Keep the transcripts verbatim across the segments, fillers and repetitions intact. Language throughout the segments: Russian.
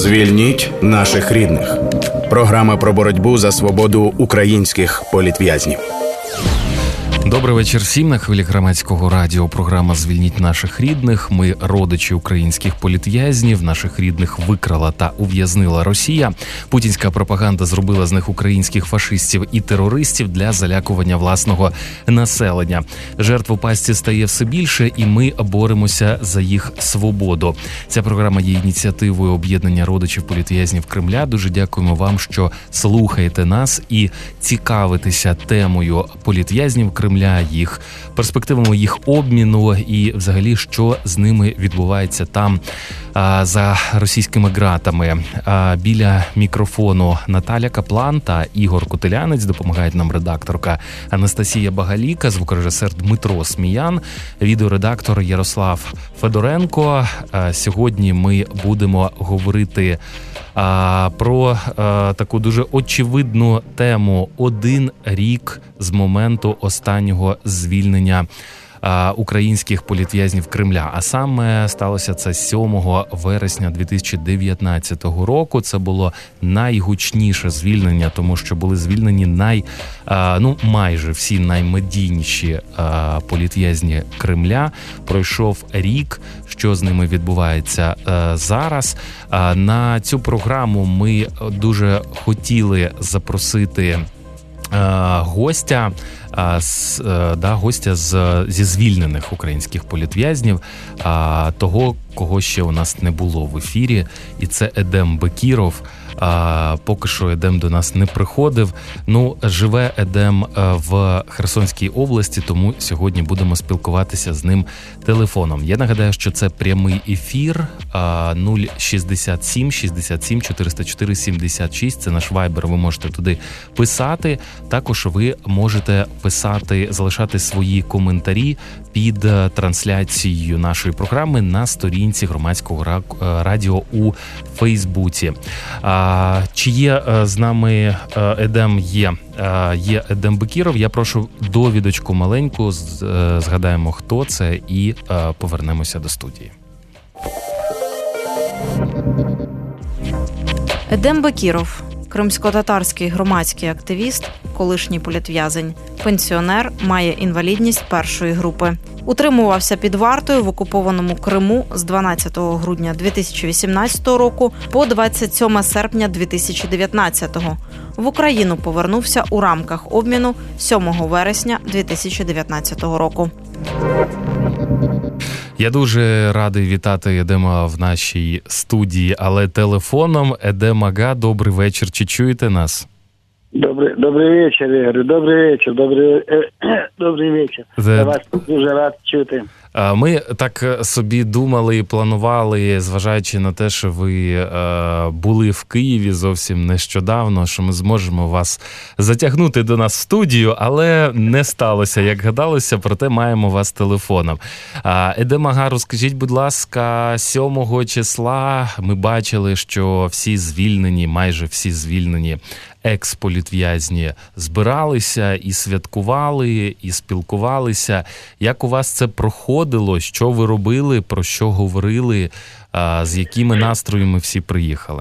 Звільніть наших рідних. Програма про боротьбу за свободу українських політв'язнів. Добрий вечір всім. На хвилі Громадського радіо програма «Звільніть наших рідних». Ми родичі українських політв'язнів. Наших рідних викрала та ув'язнила Росія. Путінська пропаганда зробила з них українських фашистів і терористів для залякування власного населення. Жертв у пастці стає все більше, і ми боремося за їх свободу. Ця програма є ініціативою об'єднання родичів політв'язнів Кремля. Дуже дякуємо вам, що слухаєте нас і цікавитеся темою політв'язнів Кремля, їх перспективами їх обміну і взагалі, що з ними відбувається там а, за російськими ґратами. А, біля мікрофону Наталя Каплан та Ігор Котелянець, допомагають нам редакторка Анастасія Багаліка, звукорежисер Дмитро Сміян, відеоредактор Ярослав Федоренко. А, сьогодні ми будемо говорити А, про а, таку дуже очевидну тему «Один рік з моменту останнього звільнення а, українських політв'язнів Кремля». А саме сталося це сьомого вересня дві тисячі дев'ятнадцятого року. Це було найгучніше звільнення, тому що були звільнені най, а, ну, майже всі наймедійніші а, політв'язні Кремля. Пройшов рік. Що з ними відбувається а, зараз. А, на цю програму ми дуже хотіли запросити а, гостя, а, з, а, да, гостя з, зі звільнених українських політв'язнів, а, того, кого ще у нас не було в ефірі, і це Едем Бекіров. А, поки що Едем до нас не приходив. Ну, живе Едем в Херсонській області, тому сьогодні будемо спілкуватися з ним телефоном. Я нагадаю, що це прямий ефір нуль шістдесят сім шістдесят сім чотириста чотири сімдесят шість. Це наш вайбер, ви можете туди писати. Також ви можете писати, залишати свої коментарі під трансляцією нашої програми на сторінці Громадського радіо у Фейсбуці. А, чи є з нами Едем? Є, є Едем Бекіров. Я прошу довідочку маленьку, згадаємо, хто це, і повернемося до студії. Едем Бекіров – кримськотатарський громадський активіст, колишній політв'язень, пенсіонер, має інвалідність першої групи. Утримувався під вартою в окупованому Криму з дванадцятого грудня дві тисячі вісімнадцятого року по двадцять сьоме серпня дві тисячі дев'ятнадцятого. В Україну повернувся у рамках обміну сьомого вересня дві тисячі дев'ятнадцятого року. Я дуже радий вітати Едема в нашій студії, але телефоном. Едем ага, добрий вечір. Чи чуєте нас? Добрий, добрий вечір, Ігор. Добрий вечір. Добрий, добрий вечір. Я вас дуже рад чути. Ми так собі думали і планували, зважаючи на те, що ви були в Києві зовсім нещодавно, що ми зможемо вас затягнути до нас в студію, але не сталося, як гадалося, проте маємо вас телефоном. Едем ага, розкажіть, будь ласка, сьомого числа ми бачили, що всі звільнені, майже всі звільнені екс-політв'язні збиралися і святкували, і спілкувалися. Як у вас це проходило? Що ви робили? Про що говорили? З якими настроями всі приїхали?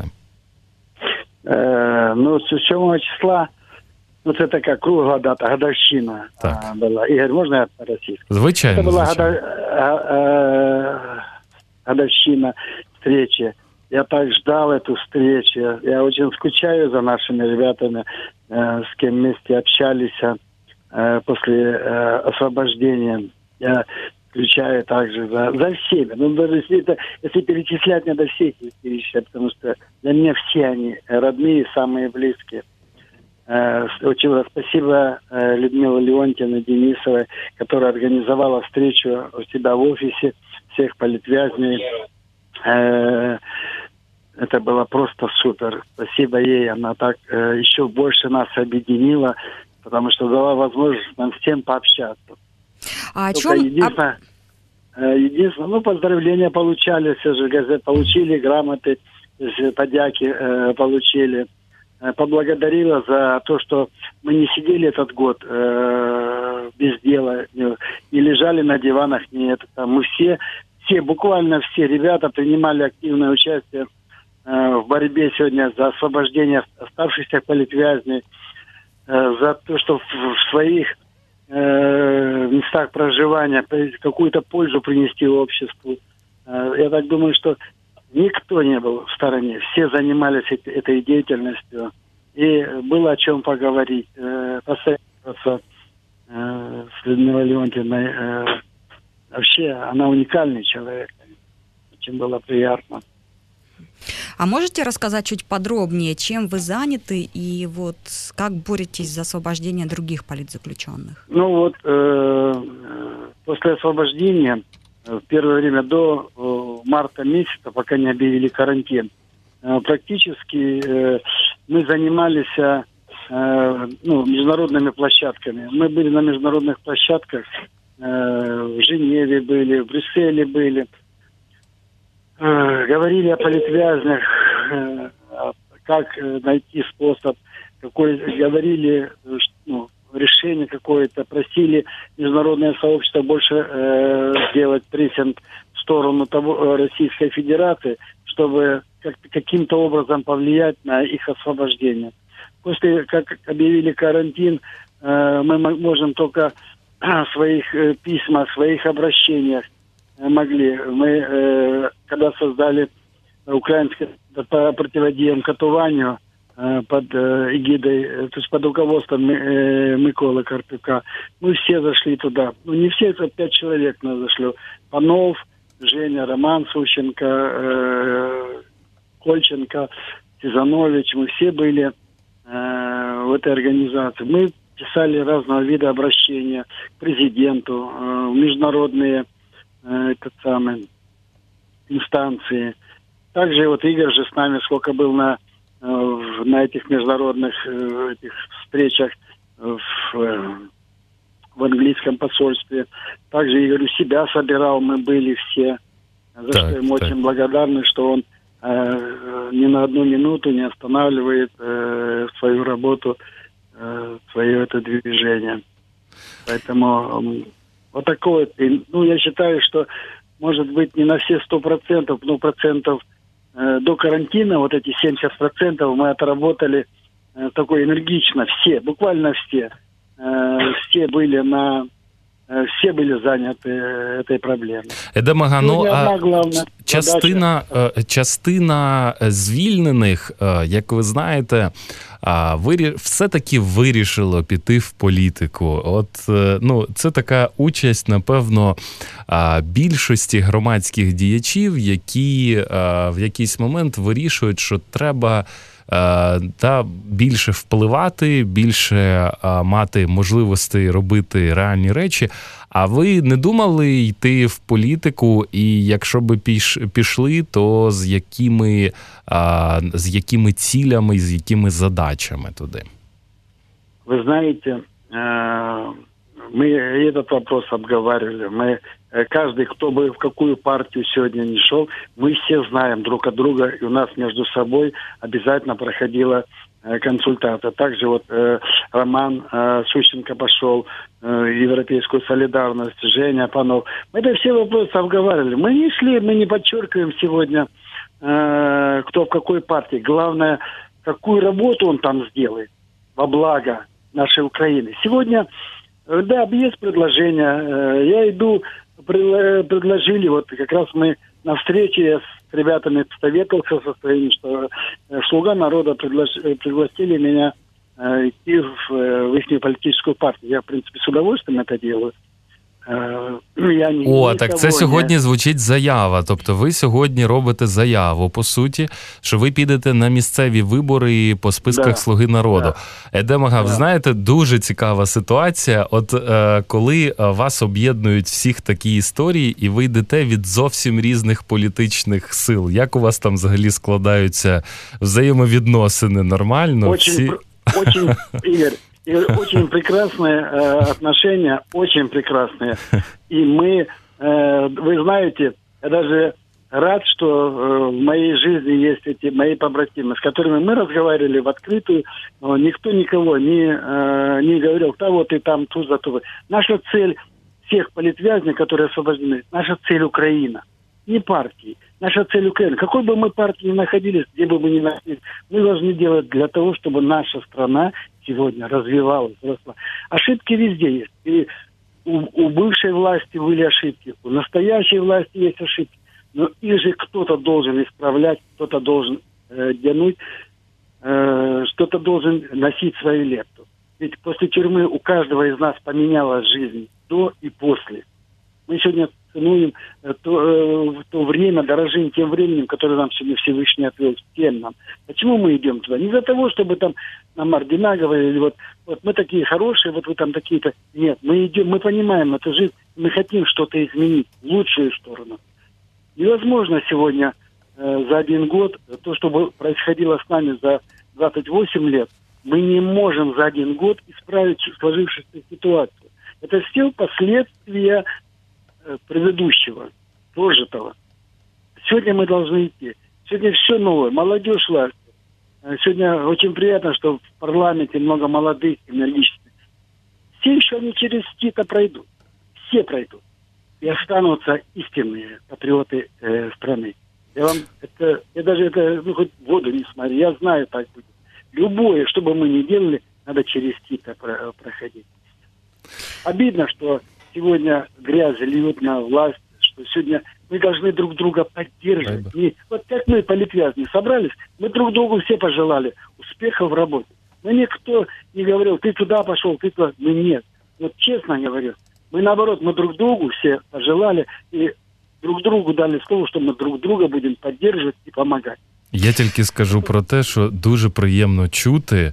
Е, ну, з сьомого числа, ну, це така кругла дата, годовщина була. Ігор, можна я по-російськи? Звичайно, Це була звичайно. годовщина встречи. Я так ждал эту встречу. Я очень скучаю за нашими ребятами, э, с кем вместе общались э, после э, освобождения. Я скучаю также за, за всеми. Ну, даже если, это, если перечислять, надо всех перечислять, потому что для меня все они родные, самые близкие. Э, очень спасибо э, Людмиле Леонтьевне Денисовой, которая организовала встречу у себя в офисе всех политвязней. Э, Это было просто супер. Спасибо ей. Она так э, еще больше нас объединила, потому что дала возможность нам всем пообщаться. А о Только чем... единственное, э, единственное, ну, поздравления получали, все же газеты получили, грамоты, подяки э, получили. Э, поблагодарила за то, что мы не сидели этот год э, без дела, не, не лежали на диванах, нет. Там мы все, все, буквально все ребята принимали активное участие в в борьбе сегодня за освобождение оставшихся политвязней, э, за то, что в, в своих э, местах проживания какую-то пользу принести обществу. Э, я так думаю, что никто не был в стороне, все занимались этой деятельностью, и было о чем поговорить, э, посоветоваться э, с Людмилой Леонтьевной. Э, вообще, она уникальный человек, очень было приятно. А можете рассказать чуть подробнее, чем вы заняты и вот как боретесь за освобождение других политзаключенных? Ну вот, э, после освобождения, в первое время до э, марта месяца, пока не объявили карантин, э, практически э, мы занимались э, ну, международными площадками. Мы были на международных площадках, э, в Женеве были, в Брюсселе были. Говорили о политвязнях, как найти способ, какой, говорили, ну, решение какое-то, просили международное сообщество больше э, сделать прессинг в сторону того, Российской Федерации, чтобы как, каким-то образом повлиять на их освобождение. После как объявили карантин, э, мы можем только в своих э, письмах, в своих обращениях могли. Мы, э, когда создали украинское по противодействию катуванию э, под э, эгидой, э, то есть под руководством э, Миколы Карпюка, мы все зашли туда. Ну, не все, это пять человек нас зашло. Панов, Женя, Роман Сущенко, э, Кольченко, Тизанович. Мы все были э, в этой организации. Мы писали разного вида обращения к президенту, э, международные этот самый, инстанции. Также вот Игорь же с нами сколько был на, на этих международных этих встречах в, в английском посольстве. Также Игорь у себя собирал, мы были все. За так, что ему так. очень благодарны, что он э, ни на одну минуту не останавливает э, свою работу, э, свое это движение. Поэтому вот такое. Ну, я считаю, что, может быть, не на все сто процентов, но процентов э, до карантина, вот эти семьдесят процентов мы отработали э, такой энергично. Все, буквально все. Э, все были на... Э, все были заняты этой проблемой. Едема Гано, а частина, частина звільнених, як ви знаєте, все-таки вирішило піти в політику. От, ну, це така участь, напевно, більшості громадських діячів, які в якийсь момент вирішують, що треба та більше впливати, більше мати можливості робити реальні речі. А ви не думали йти в політику, і якщо би піш, пішли, то з якими, з якими цілями, з якими задачами туди? Вы знаете, мы этот вопрос обговаривали. Мы, каждый, кто бы в какую партию сегодня не шел, мы все знаем друг от друга, и у нас между собой обязательно проходила консультация. Также вот э, Роман э, Сущенко пошел, э, Европейскую солидарность, Женя Панов. Мы это все вопросы обговаривали. Мы не шли, мы не подчеркиваем сегодня, э, кто в какой партии. Главное, какую работу он там сделает во благо нашей Украины. Сегодня, э, да, есть предложение. Э, я иду, предложили, вот как раз мы на встрече с ребятами советовался со своими, что «Слуга народа» пригласили меня э, идти в, в их политическую партию. Я, в принципе, с удовольствием это делаю. Э, я не, О, так це сьогодні не... звучить заява. Тобто ви сьогодні робите заяву, по суті, що ви підете на місцеві вибори по списках да, «Слуги народу». Да. Едема Гав, да. знаєте, дуже цікава ситуація. От е, коли вас об'єднують всіх такі історії, і ви йдете від зовсім різних політичних сил. Як у вас там взагалі складаються взаємовідносини? Нормально? Очень, Всі... очень, Игорь, и очень прекрасные э, отношения, очень прекрасные. И мы, э, вы знаете, я даже рад, что э, в моей жизни есть эти мои побратимы, с которыми мы разговаривали в открытую, но никто никого не, э, не говорил, да вот и там, ту за ту. Наша цель всех политвязней, которые освобождены, наша цель Украина. не партии. Наша цель Украины. Какой бы мы партии ни находились, где бы мы ни находились, мы должны делать для того, чтобы наша страна сегодня развивалась, росла. Ошибки везде есть. И у, у бывшей власти были ошибки, у настоящей власти есть ошибки. Но их же кто-то должен исправлять, кто-то должен э, тянуть, э, кто-то должен носить свою лепту. Ведь после тюрьмы у каждого из нас поменялась жизнь до и после. Мы сегодня ценуем то, э, то время, дорожим тем временем, которое нам сегодня Всевышний отвел, всем нам. Почему мы идем туда? Не из-за того, чтобы там нам ордена говорили, вот, вот мы такие хорошие, вот вы там такие-то. Нет, мы идем, мы понимаем эту жизнь, мы хотим что-то изменить в лучшую сторону. Невозможно сегодня э, за один год, то, что происходило с нами за двадцать восемь лет, мы не можем за один год исправить сложившуюся ситуацию. Это все последствия э, предыдущего, прожитого. Сегодня мы должны идти. Сегодня все новое. Молодежь власть. Сегодня очень приятно, что в парламенте много молодых, энергичных. Все еще они через сито пройдут. Все пройдут. И останутся истинные патриоты э, страны. Я вам это, я даже это, ну, хоть в воду не смотрю, я знаю, так будет. Любое, что бы мы ни делали, надо через сито про, проходить. Обидно, что сегодня грязь льют на власть, что сегодня мы должны друг друга поддерживать. Не, вот как мы, политвязни, собрались, мы друг другу все пожелали успеха в работе. Но никто не говорил, ты туда пошел, ты туда. Ну нет. Вот честно говорю, мы наоборот, мы друг другу все пожелали і друг другу дали слово, що ми друг друга будемо підтримувати і допомагати. Я тільки скажу про те, що дуже приємно чути,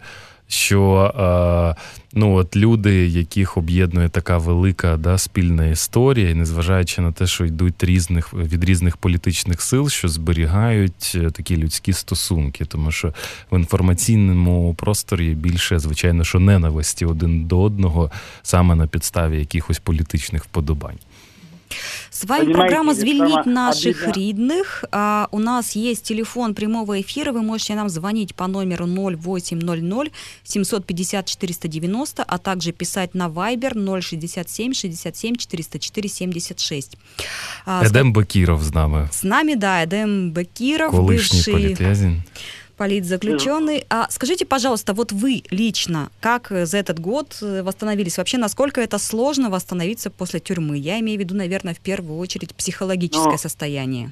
що е, ну, от люди, яких об'єднує така велика, да, спільна історія, і незважаючи на те, що йдуть різних, від різних політичних сил, що зберігають такі людські стосунки. Тому що в інформаційному просторі більше, звичайно, що ненависті один до одного саме на підставі якихось політичних вподобань. С вами Понимаете, программа «Звільніть наших обидно. Рідних». А, у нас есть телефон прямого эфира. Вы можете нам звонить по номеру ноль восемь ноль ноль семьсот пятьдесят четыреста девяносто, а также писать на Viber ноль шестьдесят семь шестьдесят семь четыреста четыре семьдесят шесть. А, Едем Бекіров з нами. С нами, да, Эдем Бекіров, колишний бывший политвязень. Политзаключенный. А скажите, пожалуйста, вот вы лично, как за этот год восстановились? Вообще, насколько это сложно восстановиться после тюрьмы? Я имею в виду, наверное, в первую очередь психологическое Но, состояние.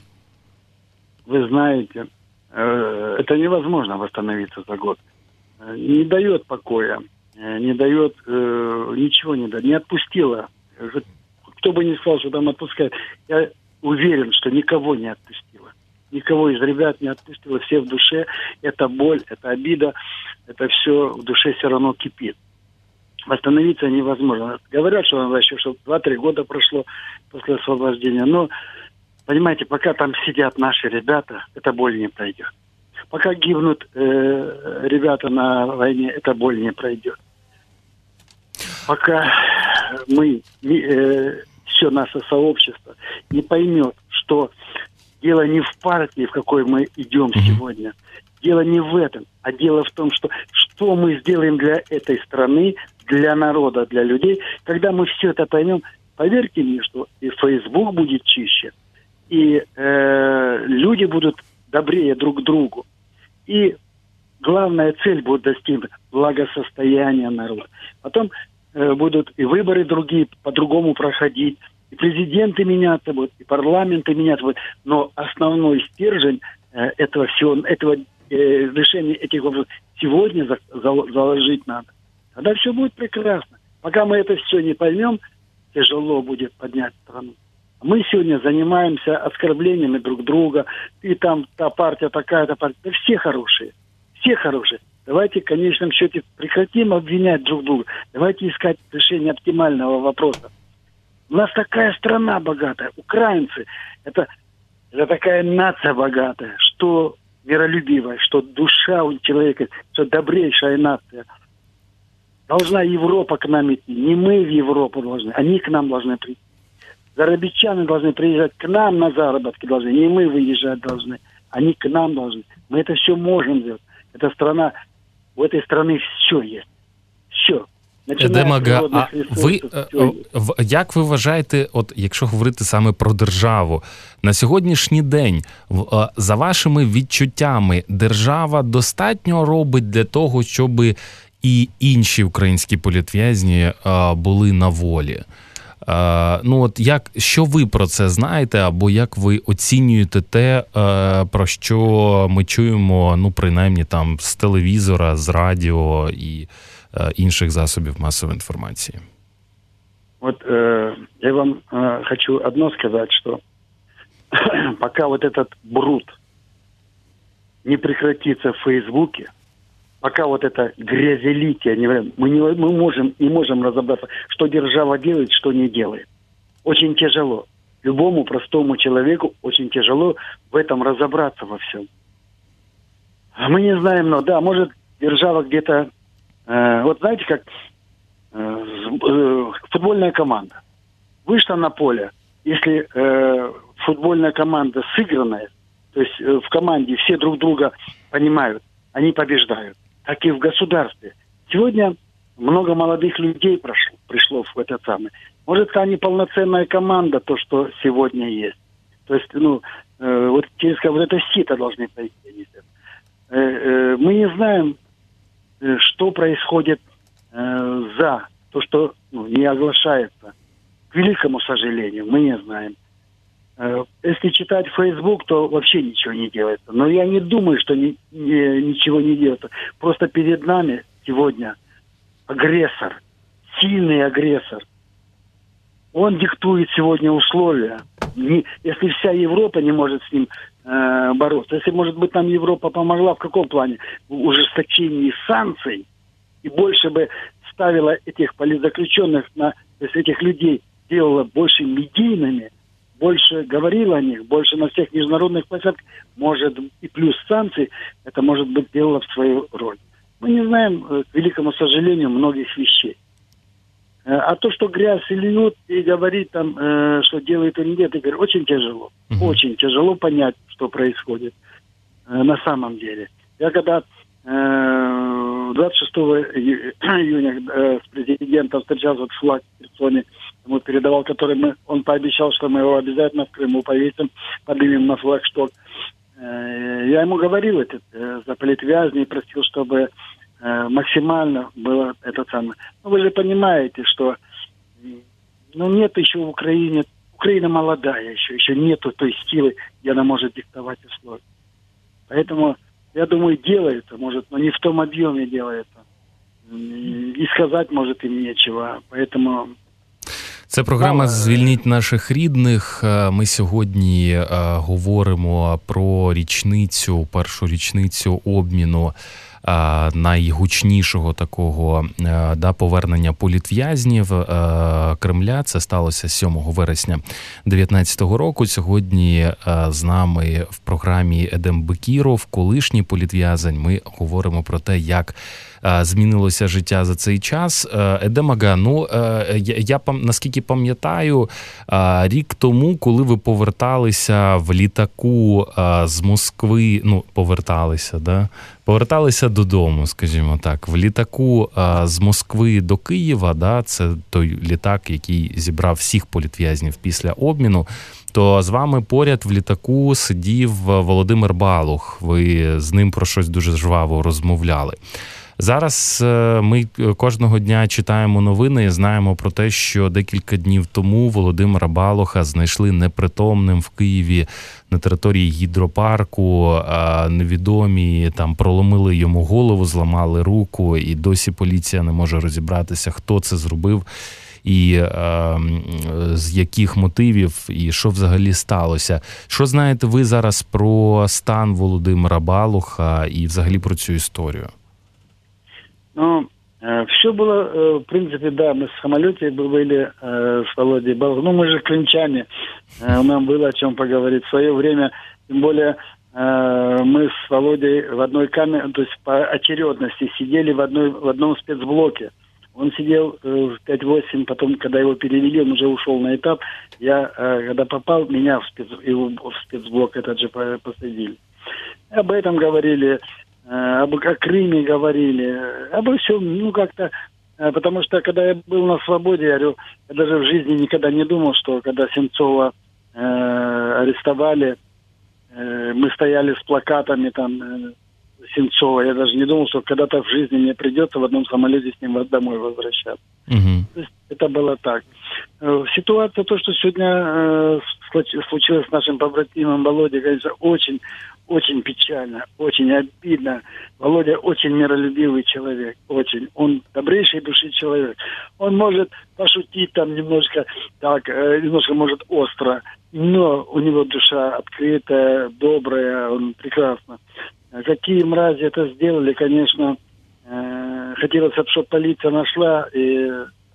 Вы знаете, это невозможно восстановиться за год. Не дает покоя, не дает, ничего не дает, не отпустила. Кто бы ни сказал, что там отпускает, я уверен, что никого не отпустила. Никого из ребят не отпустило, все в душе. Это боль, это обида, это все в душе все равно кипит. Восстановиться невозможно. Говорят, что надо еще что два-три года прошло после освобождения. Но, понимаете, пока там сидят наши ребята, эта боль не пройдет. Пока гибнут э, ребята на войне, эта боль не пройдет. Пока мы, э, все наше сообщество не поймет, что дело не в партии, в какой мы идем mm-hmm. сегодня. Дело не в этом, а дело в том, что что мы сделаем для этой страны, для народа, для людей. Когда мы все это поймем, поверьте мне, что и Facebook будет чище, и э, люди будут добрее друг к другу. И главная цель будет достигнута – благосостояние народа. Потом э, будут и выборы другие, по-другому проходить, и президенты меняться будут, и парламенты меняться будут. Но основной стержень э, этого всего, этого э, решения этих вопросов сегодня за, за, заложить надо. Тогда все будет прекрасно. Пока мы это все не поймем, тяжело будет поднять страну. Мы сегодня занимаемся оскорблениями друг друга. Ты там, та партия, такая-то партия. Да все хорошие. Все хорошие. Давайте в конечном счете прекратим обвинять друг друга. Давайте искать решение оптимального вопроса. У нас такая страна богатая. Украинцы – это, это такая нация богатая, что миролюбивая, что душа у человека, что добрейшая нация. Должна Европа к нам идти. Не мы в Европу должны, они к нам должны прийти. Зарабичане должны приезжать к нам на заработки должны. Не мы выезжать должны, они к нам должны. Мы это все можем сделать. Эта страна, у этой страны все есть. Все. Едемага, а ви, як ви вважаєте, от якщо говорити саме про державу, на сьогоднішній день, за вашими відчуттями, держава достатньо робить для того, щоб і інші українські політв'язні були на волі? Ну от як, що ви про це знаєте, або як ви оцінюєте те, про що ми чуємо, ну принаймні там з телевізора, з радіо і інших засобів масової информации? Вот э, я вам э, хочу одно сказать, что пока вот этот бруд не прекратится в Фейсбуке, пока вот это грязелитие, мы не, мы можем, не можем разобраться, что держава делает, что не делает. Очень тяжело. Любому простому человеку очень тяжело в этом разобраться во всем. Мы не знаем, но да, может держава где-то вот знаете, как футбольная команда вышла на поле, если футбольная команда сыгранная, то есть в команде все друг друга понимают, они побеждают, так и в государстве. Сегодня много молодых людей прошло, пришло в этот самый. Может, это не полноценная команда, то, что сегодня есть. То есть, ну, вот через вот это сито должны пойти. Мы не знаем, что происходит э, за то, что ну, не оглашается. К великому сожалению, мы не знаем. Э, если читать Facebook, то вообще ничего не делается. Но я не думаю, что ни, ни, ничего не делается. Просто перед нами сегодня агрессор, сильный агрессор. Он диктует сегодня условия. Не, если вся Европа не может с ним э, бороться, если, может быть, нам Европа помогла в каком плане? В ужесточении санкций и больше бы ставила этих политзаключенных, на, то есть этих людей, делала больше медийными, больше говорила о них, больше на всех международных площадках, может, и плюс санкций, это, может быть, делала в свою роль. Мы не знаем, к великому сожалению, многих вещей. А то, что грязь льют и говорить там, э, что делает или нет, Игорь, очень тяжело. Uh-huh. Очень тяжело понять, что происходит э, на самом деле. Я когда э, двадцать шестого июня э, с президентом встречался вот в флаг в Херсоне, ему передавал, который мы, он пообещал, что мы его обязательно в Крыму повесим, поднимем на флагшток. Э, я ему говорил это, э, за политвязни и просил, чтобы максимально было это самое. Но вы же понимаете, что ну, нет еще в Украине, Украина молодая еще, еще нету той силы, где она может диктовать условия. Поэтому, я думаю, делается, может, но не в том объеме делается. И сказать, может, им нечего. Поэтому... Це програма «Звільніть наших рідних». Ми сьогодні говоримо про річницю, першу річницю обміну найгучнішого такого да, повернення політв'язнів Кремля. Це сталося сьомого вересня дев'ятнадцятого року. Сьогодні з нами в програмі Едем Бекіров, колишній політв'язень. Ми говоримо про те, як змінилося життя за цей час. Едемага, ну, я, я наскільки пам'ятаю, рік тому, коли ви поверталися в літаку з Москви, ну, поверталися, да? Поверталися додому, скажімо так, в літаку з Москви до Києва, да? Це той літак, який зібрав всіх політв'язнів після обміну, то з вами поряд в літаку сидів Володимир Балух. Ви з ним про щось дуже жваво розмовляли. Зараз ми кожного дня читаємо новини і знаємо про те, що декілька днів тому Володимира Балуха знайшли непритомним в Києві на території гідропарку. Невідомі там проломили йому голову, зламали руку, і досі поліція не може розібратися, хто це зробив і е, з яких мотивів, і що взагалі сталося. Що знаєте ви зараз про стан Володимира Балуха і взагалі про цю історію? Ну, э, все было, э, в принципе, да, мы в самолете были э, с Володей Балухом. Ну, мы же клинчане, э, нам было о чем поговорить. В свое время, тем более, э, мы с Володей в одной камере, то есть по очередности сидели в, одной, в одном спецблоке. Он сидел э, в пять-восемь, потом, когда его перевели, он уже ушел на этап. Я, э, когда попал, меня в, спец, его в спецблок этот же посадили. Об этом говорили, об о Крыме говорили, обо всем, ну, как-то Потому что, когда я был на свободе, я говорю, я даже в жизни никогда не думал, что когда Сенцова э, арестовали, э, мы стояли с плакатами там э, Сенцова. Я даже не думал, что когда-то в жизни мне придется в одном самолете с ним домой возвращаться. Угу. То есть это было так. Э, ситуация, то, что сегодня э, случилось с нашим побратимом Володей, конечно, очень, очень печально, очень обидно. Володя очень миролюбивый человек, очень. Он добрейшей души человек. Он может пошутить там немножко, так, э, немножко может остро, но у него душа открытая, добрая, он прекрасно. Какие мрази это сделали, конечно, э, хотелось, чтобы полиция нашла, и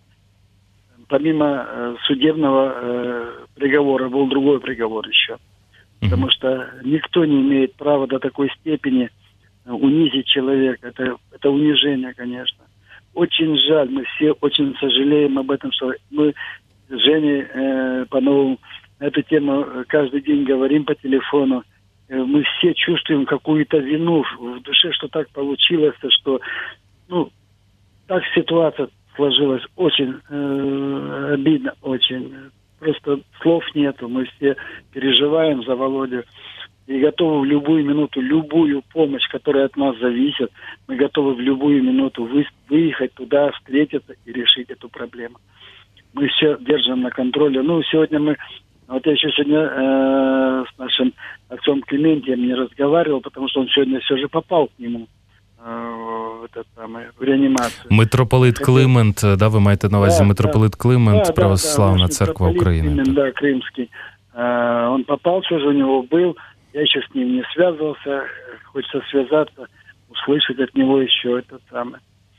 помимо э, судебного э, приговора был другой приговор еще. Потому что никто не имеет права до такой степени унизить человека. Это, это унижение, конечно. Очень жаль, мы все очень сожалеем об этом, что мы с Женей э, по-новому на эту тему каждый день говорим по телефону. Э, мы все чувствуем какую-то вину в душе, что так получилось, что ну, так ситуация сложилась. Очень э, обидно, очень. Просто слов нету. Мы все переживаем за Володю и готовы в любую минуту, любую помощь, которая от нас зависит, мы готовы в любую минуту вы, выехать туда, встретиться и решить эту проблему. Мы все держим на контроле. Ну, сегодня мы... Вот я еще сегодня э, с нашим отцом Клементием не разговаривал, потому что он сегодня все же попал к нему в, этот самый, в реанімацію. Митрополит Климент, да, ви маєте на увазі, да, митрополит Климент, да, Православна да, да, церква Украины. Климент, да, крымский. А, он попал, все же у него был. Я еще с ним не связывался. Хочется связаться, услышать от него еще это самое.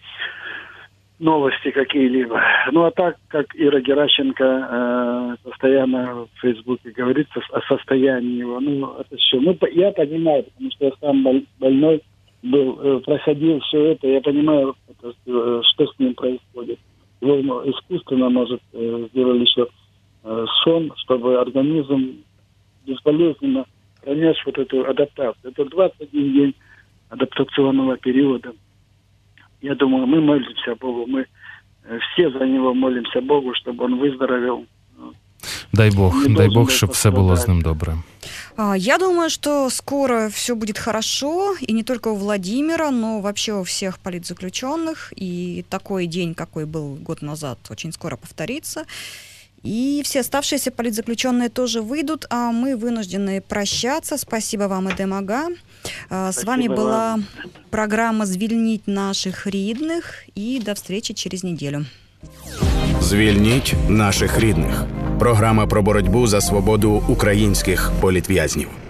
Новости какие-либо. Ну, а так, как Ира Геращенко э, постоянно в Фейсбуке говорит о состоянии его, ну, это все. Ну, я понимаю, потому что я сам больной был, проходил все это, я понимаю, это, что с ним происходит. Его искусственно, может, сделали еще сон, чтобы организм безболезненно пронес вот эту адаптацию. Это двадцать один день адаптационного периода. Я думаю, мы молимся Богу, мы все за него молимся Богу, чтобы он выздоровел. Дай Бог, не дай Бог, чтобы все было с ним добре. Я думаю, что скоро все будет хорошо, и не только у Владимира, но вообще у всех политзаключенных. И такой день, какой был год назад, очень скоро повторится. И все оставшиеся политзаключенные тоже выйдут, а мы вынуждены прощаться. Спасибо вам, Эдем Ага. Спасибо. С вами была вам. Программа «Звільніть наших рідних», и до встречи через неделю. «Звільніть наших рідних» – програма про боротьбу за свободу українських політв'язнів.